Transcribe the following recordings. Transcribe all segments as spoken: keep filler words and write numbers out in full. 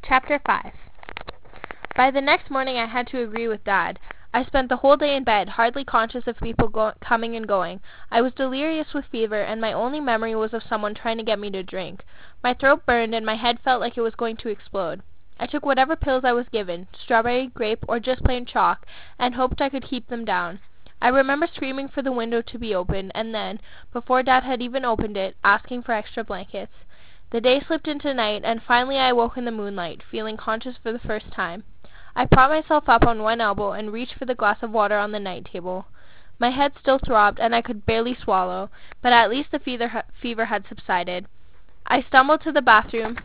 Chapter five. By the next morning I had to agree with Dad. I spent the whole day in bed, hardly conscious of people go- coming and going. I was delirious with fever, and my only memory was of someone trying to get me to drink. My throat burned, and my head felt like it was going to explode. I took whatever pills I was given, strawberry, grape, or just plain chalk, and hoped I could keep them down. I remember screaming for the window to be opened, and then, before Dad had even opened it, asking for extra blankets. The day slipped into night, and finally I woke in the moonlight, feeling conscious for the first time. I propped myself up on one elbow and reached for the glass of water on the night table. My head still throbbed, and I could barely swallow, but at least the fever, fever had subsided. I stumbled to the bathroom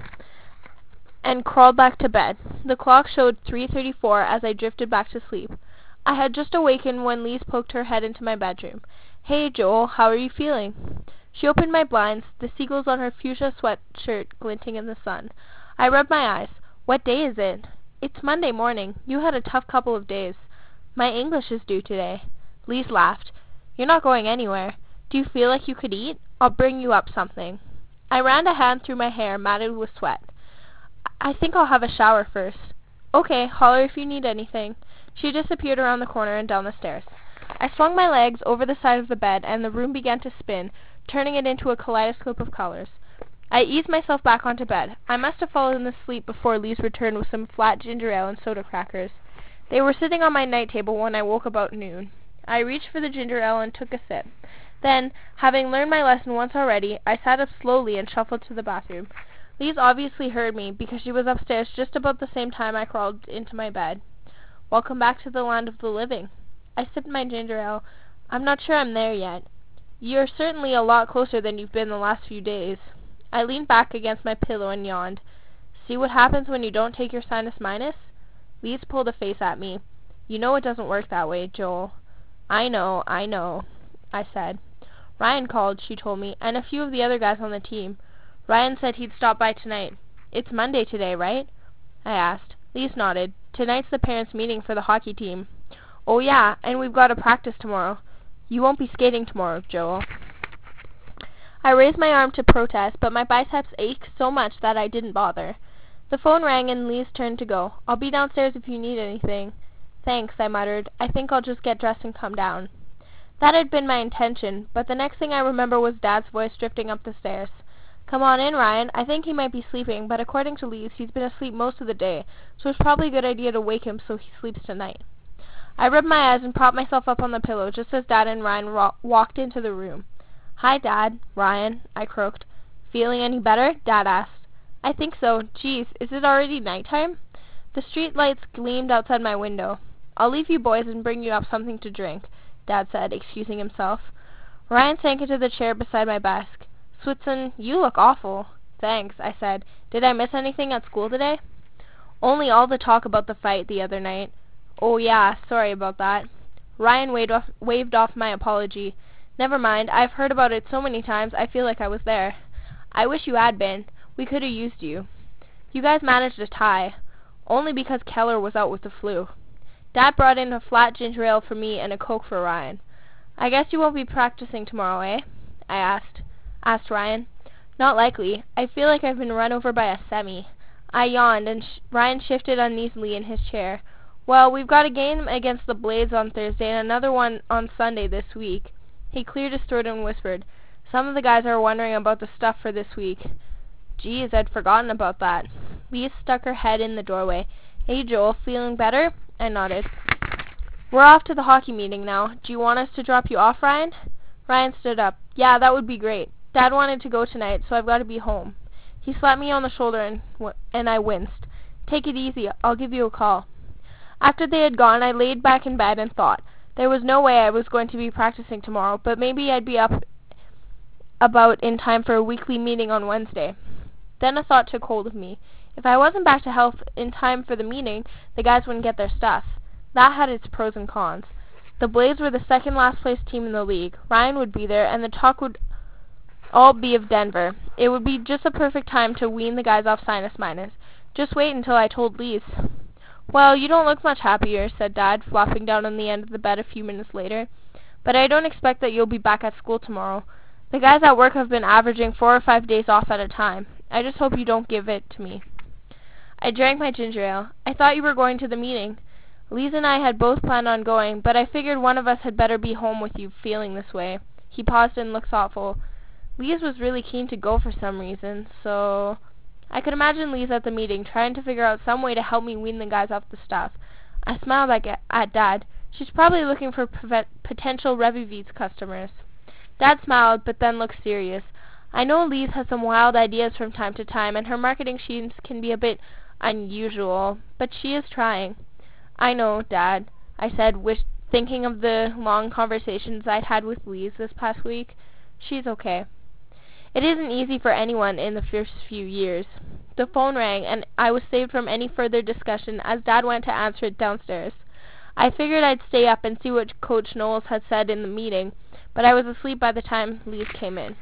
and crawled back to bed. The clock showed three thirty-four as I drifted back to sleep. I had just awakened when Lise poked her head into my bedroom. "Hey, Joel, how are you feeling?" She opened my blinds, the seagulls on her fuchsia sweatshirt glinting in the sun. I rubbed my eyes. "What day is it?" "It's Monday morning. You had a tough couple of days." "My English is due today." Lise laughed. "You're not going anywhere. Do you feel like you could eat? I'll bring you up something." I ran a hand through my hair, matted with sweat. "I think I'll have a shower first." "Okay, holler if you need anything." She disappeared around the corner and down the stairs. I swung my legs over the side of the bed, and the room began to spin, turning it into a kaleidoscope of colors. I eased myself back onto bed. I must have fallen asleep before Lise returned with some flat ginger ale and soda crackers. They were sitting on my night table when I woke about noon. I reached for the ginger ale and took a sip. Then, having learned my lesson once already, I sat up slowly and shuffled to the bathroom. Lise obviously heard me, because she was upstairs just about the same time I crawled into my bed. "Welcome back to the land of the living." I sipped my ginger ale. "I'm not sure I'm there yet." "You're certainly a lot closer than you've been the last few days." I leaned back against my pillow and yawned. "See what happens when you don't take your sinus minus?" Lise pulled a face at me. "You know it doesn't work that way, Joel." "I know, I know," I said. "Ryan called," she told me, "and a few of the other guys on the team. Ryan said he'd stop by tonight." "It's Monday today, right?" I asked. Lise nodded. "Tonight's the parents' meeting for the hockey team." "Oh yeah, and we've got to practice tomorrow." "You won't be skating tomorrow, Joel." I raised my arm to protest, but my biceps ached so much that I didn't bother. The phone rang and Lise turned to go. "I'll be downstairs if you need anything." "Thanks," I muttered. "I think I'll just get dressed and come down." That had been my intention, but the next thing I remember was Dad's voice drifting up the stairs. "Come on in, Ryan. I think he might be sleeping, but according to Lise, he's been asleep most of the day, so it's probably a good idea to wake him so he sleeps tonight." I rubbed my eyes and propped myself up on the pillow just as Dad and Ryan ro- walked into the room. "Hi, Dad. Ryan," I croaked. "Feeling any better?" Dad asked. "I think so. Geez, is it already nighttime?" The street lights gleamed outside my window. "I'll leave you boys and bring you up something to drink," Dad said, excusing himself. Ryan sank into the chair beside my desk. "Switson, you look awful." "Thanks," I said. "Did I miss anything at school today?" "Only all the talk about the fight the other night." "Oh yeah, sorry about that." Ryan waved off, waved off my apology. "Never mind, I've heard about it so many times I feel like I was there." "I wish you had been. We could have used you." "You guys managed a tie." "Only because Keller was out with the flu." Dad brought in a flat ginger ale for me and a Coke for Ryan. "I guess you won't be practicing tomorrow, eh?" I asked. asked Ryan. "Not likely. I feel like I've been run over by a semi." I yawned, and sh- Ryan shifted uneasily in his chair. "Well, we've got a game against the Blades on Thursday and another one on Sunday this week." He cleared his throat and whispered, "Some of the guys are wondering about the stuff for this week." "Geez, I'd forgotten about that." Lise stuck her head in the doorway. "Hey, Joel, feeling better?" I nodded. "We're off to the hockey meeting now. Do you want us to drop you off, Ryan?" Ryan stood up. "Yeah, that would be great. Dad wanted to go tonight, so I've got to be home." He slapped me on the shoulder and, w- and I winced. "Take it easy. I'll give you a call." After they had gone, I laid back in bed and thought. There was no way I was going to be practicing tomorrow, but maybe I'd be up about in time for a weekly meeting on Wednesday. Then a thought took hold of me. If I wasn't back to health in time for the meeting, the guys wouldn't get their stuff. That had its pros and cons. The Blades were the second last place team in the league. Ryan would be there, and the talk would all be of Denver. It would be just a perfect time to wean the guys off sinus minus. Just wait until I told Lise. "Well, you don't look much happier," said Dad, flopping down on the end of the bed a few minutes later. "But I don't expect that you'll be back at school tomorrow. The guys at work have been averaging four or five days off at a time. I just hope you don't give it to me." I drank my ginger ale. I thought you were going to the meeting. Lise and I had both planned on going, but I figured one of us had better be home with you feeling this way. He paused and looked thoughtful. Lise was really keen to go for some reason, so... I could imagine Lise at the meeting, trying to figure out some way to help me wean the guys off the stuff. I smiled like at Dad. She's probably looking for potential Revivites customers. Dad smiled, but then looked serious. I know Lise has some wild ideas from time to time, and her marketing schemes can be a bit unusual, but she is trying. I know, Dad, I said, wish, thinking of the long conversations I'd had with Lise this past week. She's okay. It isn't easy for anyone in the first few years. The phone rang, and I was saved from any further discussion as Dad went to answer it downstairs. I figured I'd stay up and see what Coach Knowles had said in the meeting, but I was asleep by the time Lise came in.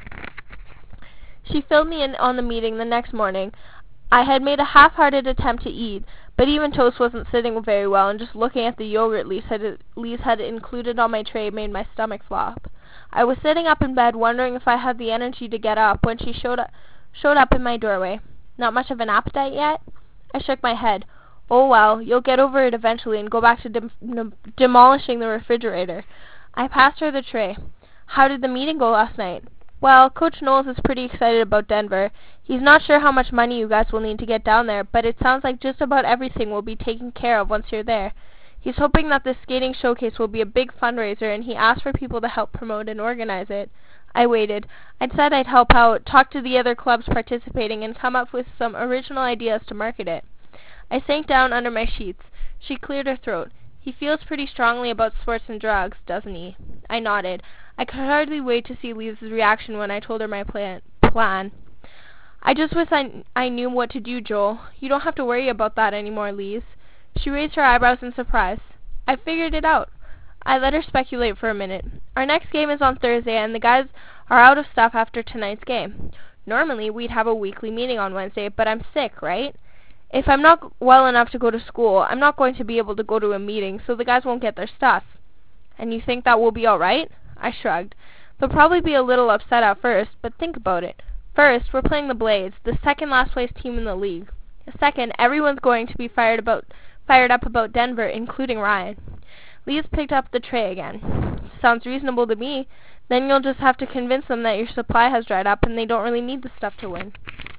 She filled me in on the meeting the next morning. I had made a half-hearted attempt to eat, but even toast wasn't sitting very well, and just looking at the yogurt Lise had, Lise had included on my tray made my stomach flop. I was sitting up in bed wondering if I had the energy to get up when she showed up, showed up in my doorway. Not much of an appetite yet? I shook my head. Oh well, you'll get over it eventually and go back to dem dem demolishing the refrigerator. I passed her the tray. How did the meeting go last night? Well, Coach Knowles is pretty excited about Denver. He's not sure how much money you guys will need to get down there, but it sounds like just about everything will be taken care of once you're there. He's hoping that this skating showcase will be a big fundraiser, and he asked for people to help promote and organize it. I waited. I'd said I'd help out, talk to the other clubs participating, and come up with some original ideas to market it. I sank down under my sheets. She cleared her throat. He feels pretty strongly about sports and drugs, doesn't he? I nodded. I could hardly wait to see Lisa's reaction when I told her my plan. plan. I just wish I, I knew what to do, Joel. You don't have to worry about that anymore, Lise. She raised her eyebrows in surprise. I figured it out. I let her speculate for a minute. Our next game is on Thursday, and the guys are out of stuff after tonight's game. Normally, we'd have a weekly meeting on Wednesday, but I'm sick, right? If I'm not well enough to go to school, I'm not going to be able to go to a meeting, so the guys won't get their stuff. And you think that will be all right? I shrugged. They'll probably be a little upset at first, but think about it. First, we're playing the Blades, the second last place team in the league. Second, everyone's going to be fired about fired up about Denver, including Ryan. Lise picked up the tray again. Sounds reasonable to me. Then you'll just have to convince them that your supply has dried up and they don't really need the stuff to win.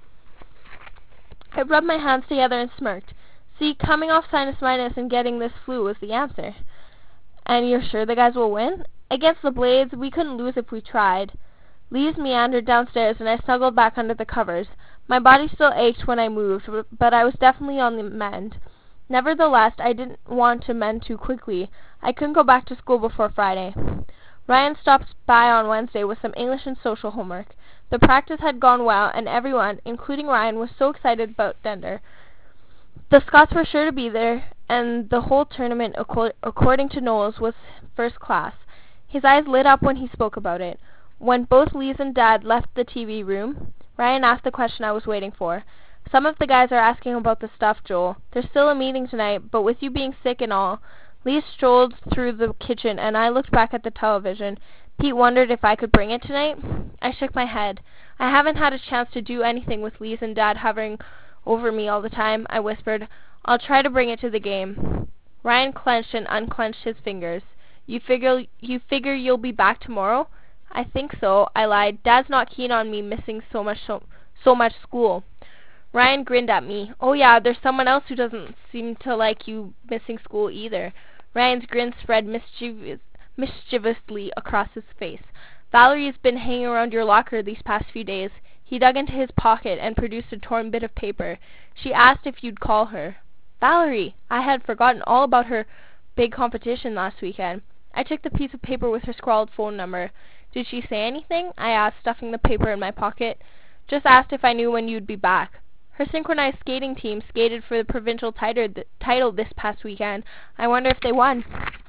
I rubbed my hands together and smirked. See, coming off sinus minus and getting this flu was the answer. And you're sure the guys will win? Against the Blades, we couldn't lose if we tried. Lise meandered downstairs and I snuggled back under the covers. My body still ached when I moved, but I was definitely on the mend. Nevertheless, I didn't want to mend too quickly. I couldn't go back to school before Friday. Ryan stopped by on Wednesday with some English and social homework. The practice had gone well, and everyone, including Ryan, was so excited about Denver. The Scots were sure to be there, and the whole tournament, according to Knowles, was first class. His eyes lit up when he spoke about it. When both Lise and Dad left the T V room, Ryan asked the question I was waiting for. Some of the guys are asking about the stuff, Joel. There's still a meeting tonight, but with you being sick and all. Lise strolled through the kitchen, and I looked back at the television. Pete wondered if I could bring it tonight. I shook my head. I haven't had a chance to do anything with Lise and Dad hovering over me all the time, I whispered. I'll try to bring it to the game. Ryan clenched and unclenched his fingers. You figure you figure you'll be back tomorrow? I think so, I lied. Dad's not keen on me missing so much so, so much school. Ryan grinned at me. Oh yeah, there's someone else who doesn't seem to like you missing school either. Ryan's grin spread mischievous, mischievously across his face. Valerie's been hanging around your locker these past few days. He dug into his pocket and produced a torn bit of paper. She asked if you'd call her. Valerie! I had forgotten all about her big competition last weekend. I took the piece of paper with her scrawled phone number. Did she say anything? I asked, stuffing the paper in my pocket. Just asked if I knew when you'd be back. Her synchronized skating team skated for the provincial title this past weekend. I wonder if they won.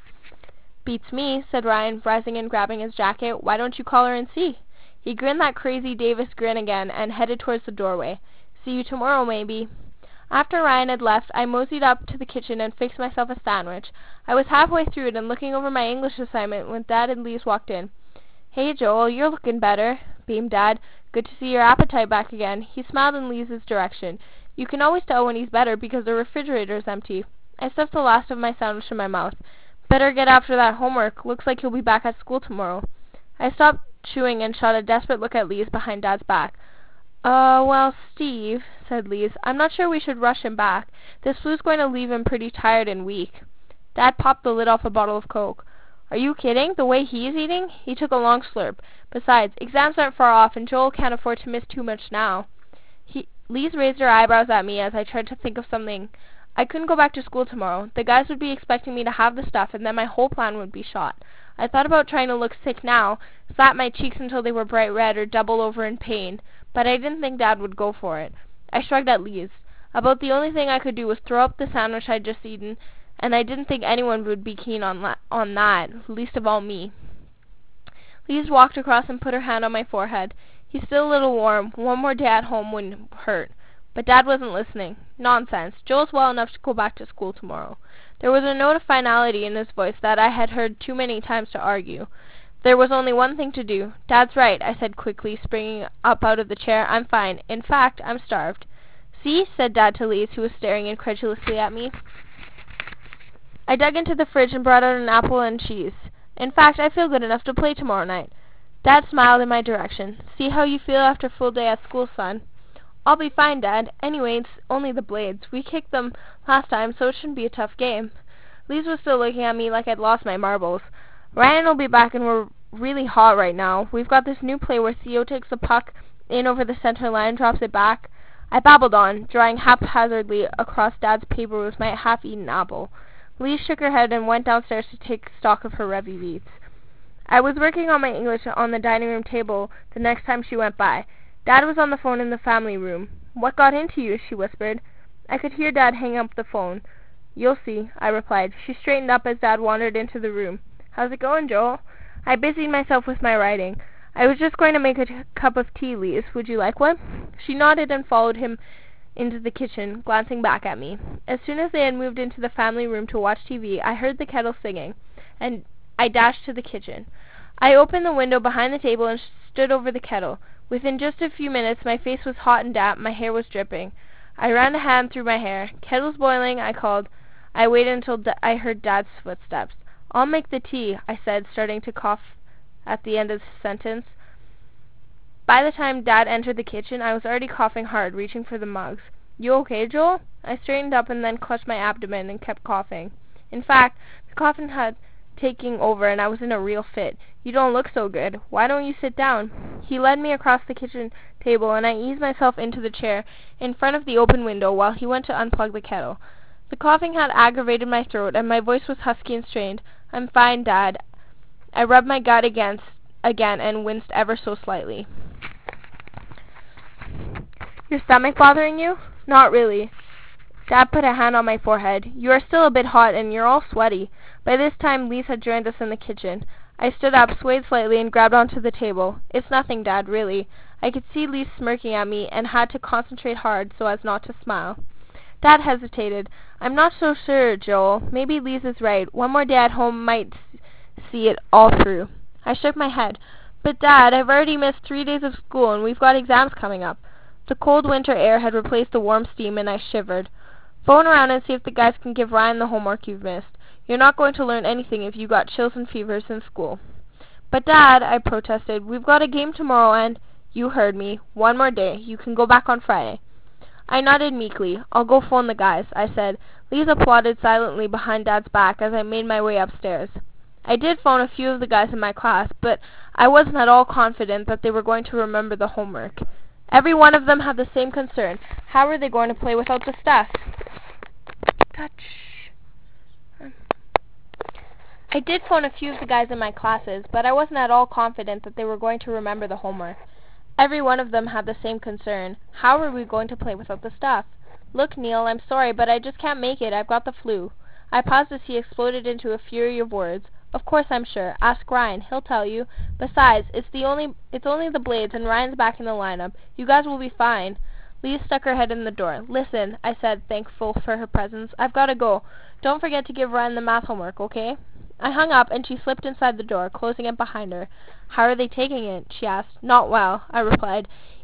Beats me, said Ryan, rising and grabbing his jacket. Why don't you call her and see? He grinned that crazy Davis grin again and headed towards the doorway. See you tomorrow, maybe. After Ryan had left, I moseyed up to the kitchen and fixed myself a sandwich. I was halfway through it and looking over my English assignment when Dad and Lise walked in. Hey, Joel, you're looking better, beamed Dad. Good to see your appetite back again. He smiled in Lise's direction. You can always tell when he's better because the refrigerator's empty. I stuffed the last of my sandwich in my mouth. Better get after that homework. Looks like he'll be back at school tomorrow. I stopped chewing and shot a desperate look at Lise behind Dad's back. Uh, well, Steve, said Lise, I'm not sure we should rush him back. This flu's going to leave him pretty tired and weak. Dad popped the lid off a bottle of Coke. Are you kidding? The way he's eating? He took a long slurp. Besides, exams aren't far off, and Joel can't afford to miss too much now. He, Lise raised her eyebrows at me as I tried to think of something. I couldn't go back to school tomorrow. The guys would be expecting me to have the stuff, and then my whole plan would be shot. I thought about trying to look sick now, slap my cheeks until they were bright red, or double over in pain, but I didn't think Dad would go for it. I shrugged at Lise. About the only thing I could do was throw up the sandwich I'd just eaten, and I didn't think anyone would be keen on, la- on that, least of all me. Lise walked across and put her hand on my forehead. He's still a little warm. One more day at home wouldn't hurt. But Dad wasn't listening. Nonsense. Joel's well enough to go back to school tomorrow. There was a note of finality in his voice that I had heard too many times to argue. There was only one thing to do. Dad's right, I said quickly, springing up out of the chair. I'm fine. In fact, I'm starved. See? Said Dad to Lise, who was staring incredulously at me. I dug into the fridge and brought out an apple and cheese. In fact, I feel good enough to play tomorrow night. Dad smiled in my direction. See how you feel after a full day at school, son? I'll be fine, Dad. Anyway, it's only the Blades. We kicked them last time, so it shouldn't be a tough game. Lise was still looking at me like I'd lost my marbles. Ryan will be back and we're really hot right now. We've got this new play where Theo takes the puck in over the center line, drops it back. I babbled on, drawing haphazardly across Dad's paper with my half-eaten apple. Lise shook her head and went downstairs to take stock of her revy beats. I was working on my English on the dining room table the next time she went by. Dad was on the phone in the family room. What got into you? She whispered. I could hear Dad hang up the phone. You'll see, I replied. She straightened up as Dad wandered into the room. How's it going, Joel? I busied myself with my writing. I was just going to make a t- cup of tea, Lise. Would you like one? She nodded and followed him into the kitchen, glancing back at me. As soon as they had moved into the family room to watch T V, I heard the kettle singing, and I dashed to the kitchen. I opened the window behind the table and stood over the kettle. Within just a few minutes, my face was hot and damp, my hair was dripping. I ran a hand through my hair. Kettle's boiling, I called. I waited until da- I heard Dad's footsteps. I'll make the tea, I said, starting to cough at the end of the sentence. By the time Dad entered the kitchen, I was already coughing hard, reaching for the mugs. You okay, Joel? I straightened up and then clutched my abdomen and kept coughing. In fact, the coughing had taken over and I was in a real fit. You don't look so good. Why don't you sit down? He led me across the kitchen table and I eased myself into the chair in front of the open window while he went to unplug the kettle. The coughing had aggravated my throat and my voice was husky and strained. I'm fine, Dad. I rubbed my gut against again and winced ever so slightly. Your stomach bothering you? Not really. Dad put a hand on my forehead. You are still a bit hot and you're all sweaty. By this time, Lise had joined us in the kitchen. I stood up, swayed slightly, and grabbed onto the table. It's nothing, Dad, really. I could see Lise smirking at me and had to concentrate hard so as not to smile. Dad hesitated. I'm not so sure, Joel. Maybe Lise is right. One more day at home might see it all through. I shook my head. But, Dad, I've already missed three days of school and we've got exams coming up. The cold winter air had replaced the warm steam and I shivered. Phone around and see if the guys can give Ryan the homework you've missed. You're not going to learn anything if you got chills and fevers in school. But, Dad, I protested, we've got a game tomorrow and... You heard me. One more day. You can go back on Friday. I nodded meekly. I'll go phone the guys, I said. Lise applauded silently behind Dad's back as I made my way upstairs. I did phone a few of the guys in my class, but I wasn't at all confident that they were going to remember the homework. Every one of them had the same concern. How were they going to play without the stuff? Touch. I did phone a few of the guys in my classes, but I wasn't at all confident that they were going to remember the homework. Every one of them had the same concern. How were we going to play without the stuff? Look, Neil, I'm sorry, but I just can't make it. I've got the flu. I paused as he exploded into a fury of words. Of course I'm sure. Ask Ryan. He'll tell you. Besides, it's the only it's only the Blades, and Ryan's back in the lineup. You guys will be fine. Lise stuck her head in the door. Listen, I said, thankful for her presence. I've got to go. Don't forget to give Ryan the math homework, okay? I hung up, and she slipped inside the door, closing it behind her. How are they taking it? She asked. Not well, I replied.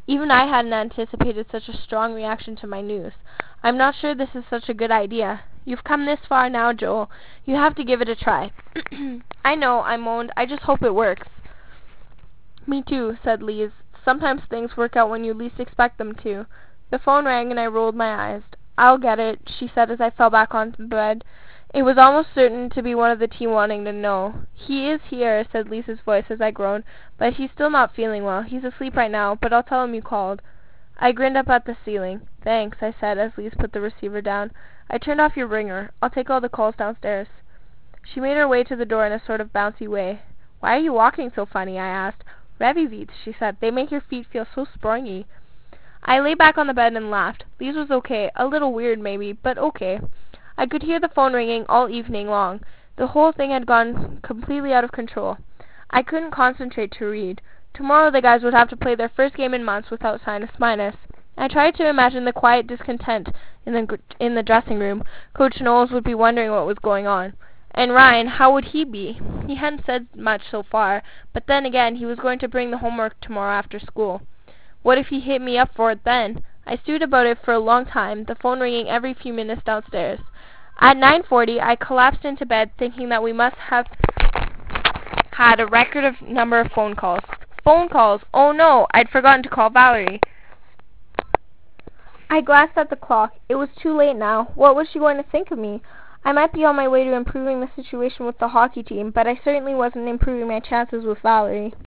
Even I hadn't anticipated such a strong reaction to my news. "I'm not sure this is such a good idea." "You've come this far now, Joel. You have to give it a try." "I know," I moaned. "I just hope it works." "Me too," said Lise. "Sometimes things work out when you least expect them to." The phone rang and I rolled my eyes. "I'll get it," she said as I fell back on the bed. It was almost certain to be one of the team wanting to know. "He is here," said Lisa's voice as I groaned, "but he's still not feeling well. He's asleep right now, but I'll tell him you called." I grinned up at the ceiling. "Thanks," I said as Lise put the receiver down. "I turned off your ringer. I'll take all the calls downstairs." She made her way to the door in a sort of bouncy way. "Why are you walking so funny?" I asked. "Revivites," she said. "They make your feet feel so springy." I lay back on the bed and laughed. Lise was okay. A little weird, maybe, but okay. I could hear the phone ringing all evening long. The whole thing had gone completely out of control. I couldn't concentrate to read. Tomorrow the guys would have to play their first game in months without Sinus Minus. I tried to imagine the quiet discontent in the in the dressing room. Coach Knowles would be wondering what was going on. And Ryan, how would he be? He hadn't said much so far, but then again he was going to bring the homework tomorrow after school. What if he hit me up for it then? I stewed about it for a long time, the phone ringing every few minutes downstairs. At nine forty I collapsed into bed thinking that we must have had a record of number of phone calls. Phone calls! Oh no! I'd forgotten to call Valerie. I glanced at the clock. It was too late now. What was she going to think of me? I might be on my way to improving the situation with the hockey team, but I certainly wasn't improving my chances with Valerie.